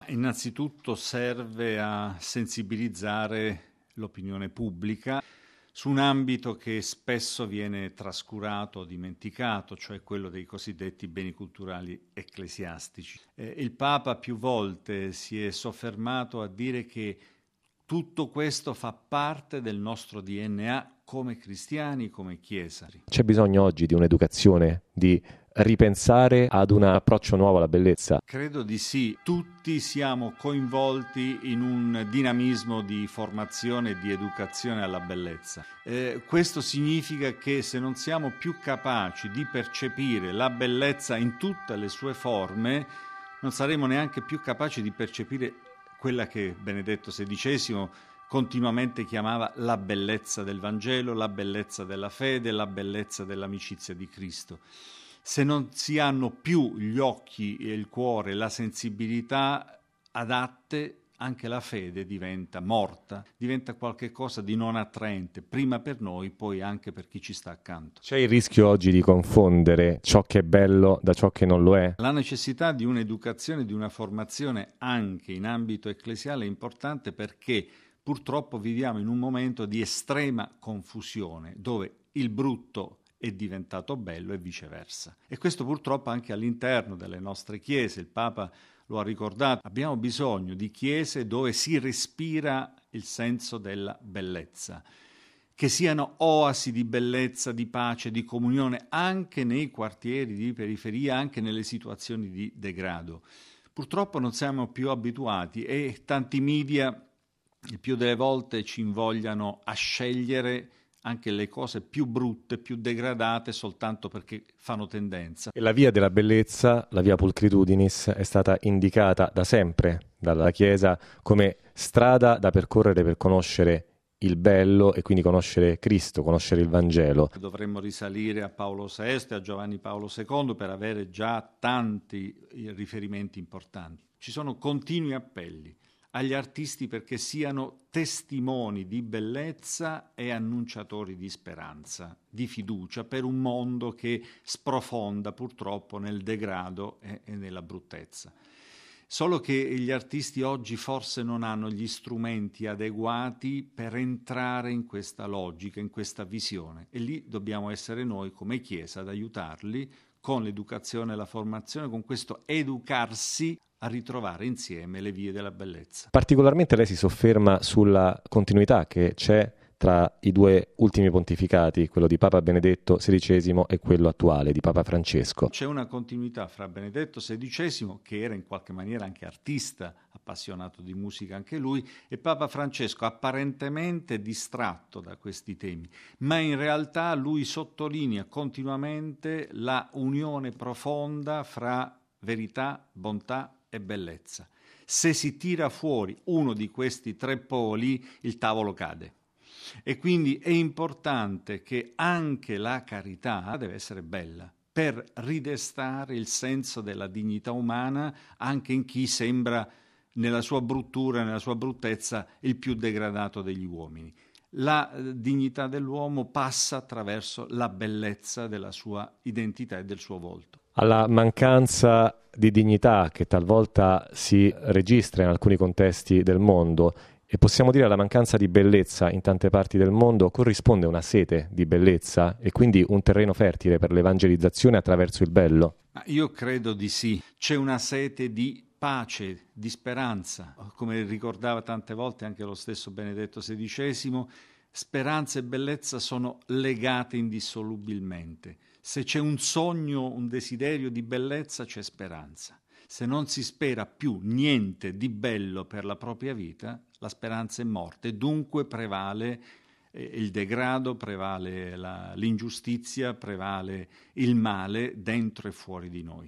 Innanzitutto serve a sensibilizzare l'opinione pubblica su un ambito che spesso viene trascurato o dimenticato, cioè quello dei cosiddetti beni culturali ecclesiastici. Il Papa più volte si è soffermato a dire che tutto questo fa parte del nostro DNA come cristiani, come Chiesa. C'è bisogno oggi di un'educazione, di ripensare ad un approccio nuovo alla bellezza? Credo di sì. Tutti siamo coinvolti in un dinamismo di formazione e di educazione alla bellezza. Questo significa che se non siamo più capaci di percepire la bellezza in tutte le sue forme, non saremo neanche più capaci di percepire quella che Benedetto XVI continuamente chiamava la bellezza del Vangelo, la bellezza della fede, la bellezza dell'amicizia di Cristo. Se non si hanno più gli occhi e il cuore, la sensibilità adatte, anche la fede diventa morta, diventa qualcosa di non attraente, prima per noi, poi anche per chi ci sta accanto. C'è il rischio oggi di confondere ciò che è bello da ciò che non lo è? La necessità di un'educazione, di una formazione anche in ambito ecclesiale è importante perché purtroppo viviamo in un momento di estrema confusione, dove il brutto è diventato bello e viceversa. E questo purtroppo anche all'interno delle nostre chiese, il Papa lo ha ricordato, abbiamo bisogno di chiese dove si respira il senso della bellezza, che siano oasi di bellezza, di pace, di comunione, anche nei quartieri di periferia, anche nelle situazioni di degrado. Purtroppo non siamo più abituati e tanti media il più delle volte ci invogliano a scegliere anche le cose più brutte, più degradate, soltanto perché fanno tendenza. E la via della bellezza, la via pulcritudinis, è stata indicata da sempre dalla Chiesa come strada da percorrere per conoscere il bello e quindi conoscere Cristo, conoscere il Vangelo. Dovremmo risalire a Paolo VI e a Giovanni Paolo II per avere già tanti riferimenti importanti. Ci sono continui appelli agli artisti perché siano testimoni di bellezza e annunciatori di speranza, di fiducia per un mondo che sprofonda purtroppo nel degrado e nella bruttezza. Solo che gli artisti oggi forse non hanno gli strumenti adeguati per entrare in questa logica, in questa visione, e lì dobbiamo essere noi come Chiesa ad aiutarli con l'educazione e la formazione, con questo educarsi a ritrovare insieme le vie della bellezza. Particolarmente lei si sofferma sulla continuità che c'è tra i due ultimi pontificati, quello di Papa Benedetto XVI e quello attuale di Papa Francesco. C'è una continuità fra Benedetto XVI, che era in qualche maniera anche artista, appassionato di musica anche lui, e Papa Francesco, apparentemente distratto da questi temi, ma in realtà lui sottolinea continuamente la unione profonda fra verità, bontà e bellezza. Se si tira fuori uno di questi tre poli, il tavolo cade. E quindi è importante che anche la carità deve essere bella per ridestare il senso della dignità umana anche in chi sembra nella sua bruttura, nella sua bruttezza, il più degradato degli uomini. La dignità dell'uomo passa attraverso la bellezza della sua identità e del suo volto. Alla mancanza di dignità che talvolta si registra in alcuni contesti del mondo, e possiamo dire alla mancanza di bellezza in tante parti del mondo, corrisponde una sete di bellezza e quindi un terreno fertile per l'evangelizzazione attraverso il bello? Io credo di sì. C'è una sete di pace, di speranza, come ricordava tante volte anche lo stesso Benedetto XVI, speranza e bellezza sono legate indissolubilmente. Se c'è un sogno, un desiderio di bellezza, c'è speranza. Se non si spera più niente di bello per la propria vita, la speranza è morta e dunque prevale il degrado, prevale l'ingiustizia, prevale il male dentro e fuori di noi.